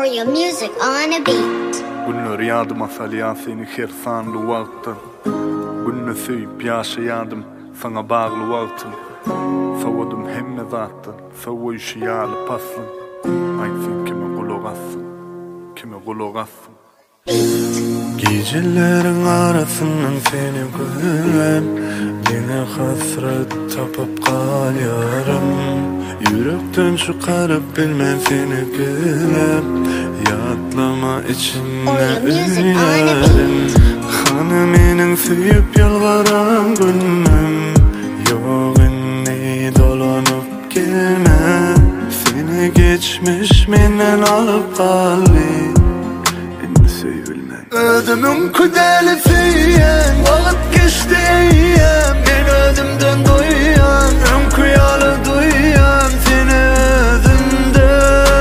or your music on a beat. Günler yadım asalayan seni hersanlı vaktin. Günne söyüp yaşayadım sana bağlı vaktin. Savadım hem ne zaten, sava işi yağlı paslın. Aysin kime kulugasın, kime kulugasın. Gecelerin arasından seni görem, yine hasret tapıp kalyarım. Yürekten çıkarıp bilmem seni görem, yatlama içinde üyerim. Hanımının söyüp yalvaran günüm, yok inni dolanıp gelme. Seni geçmiş menden alıp kalbi, inni sevilme. Ödümün kudeli fiyen, vakit geçti eyyem. Ben ödümden duyan, ömküyalı duyan seni özümde,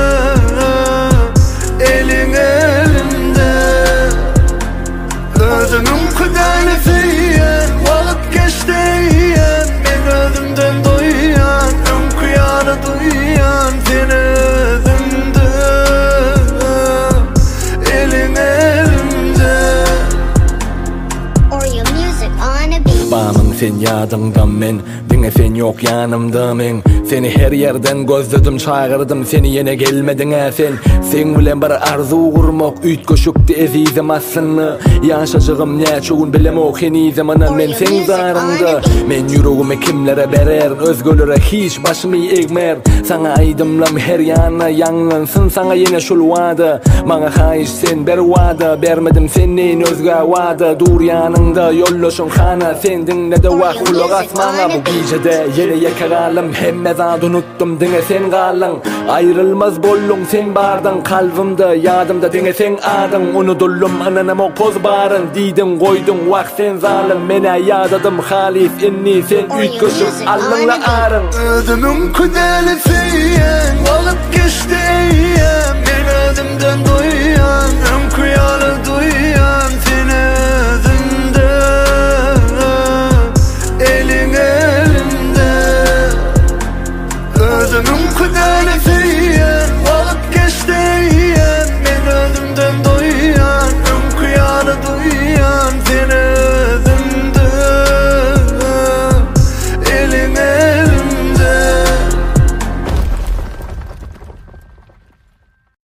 elin elimde. Ödümün kudeli fiyen, vakit geçti eyyem. Ben ödümden duyan, ömküyalı duyan seni özümde, elin elimde. Or your music on a beat. Bağımın sen yadımdan men, dine sen yok yanımda men. Seni her yerden gözledim, çağırdım, seni yine gelmedin sen. Sen bilen bir arzu kurmak, üyt koşuktu ezizim aslını. Yaşacığım ne çoğun bilemok heni zamana men sen zarında. Men yüreğimi kimlere berer, özgölere hiç başımı eğmer. Sana aydımlam her yana yanlansın, sana yine şul vada. Bana hayiş sen ber vada, bermedim senin özgü vada. Dur yanında yollaşın hana, sen dinle de vak kulak asmana. Bu gecede yine yakaralım, hem mezad unuttum dine sen kalın. Ayrılmaz bollun sen bardan, kalbimde yadımda dine sen adın. Unutullum ananam o poz barın, didin koydun vak sen zalim. Mene yadadım halis inni sen üyt koşup allınla arın. Ödümün kudeli fiyen, vakit geçti eyyem.